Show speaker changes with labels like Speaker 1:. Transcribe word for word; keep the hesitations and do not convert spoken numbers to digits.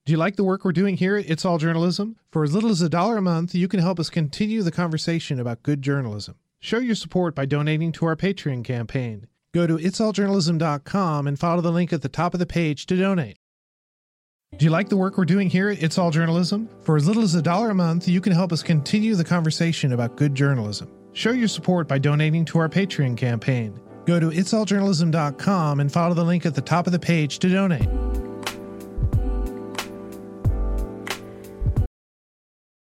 Speaker 1: Do you like the work we're doing here at It's All Journalism? For as little as a dollar a month, you can help us continue the conversation about good journalism. Show your support by donating to our Patreon campaign. Go to its all journalism dot com and follow the link at the top of the page to donate. Do you like the work we're doing here at It's All Journalism? For as little as a dollar a month, you can help us continue the conversation about good journalism. Show your support by donating to our Patreon campaign. Go to its all journalism dot com and follow the link at the top of the page to donate.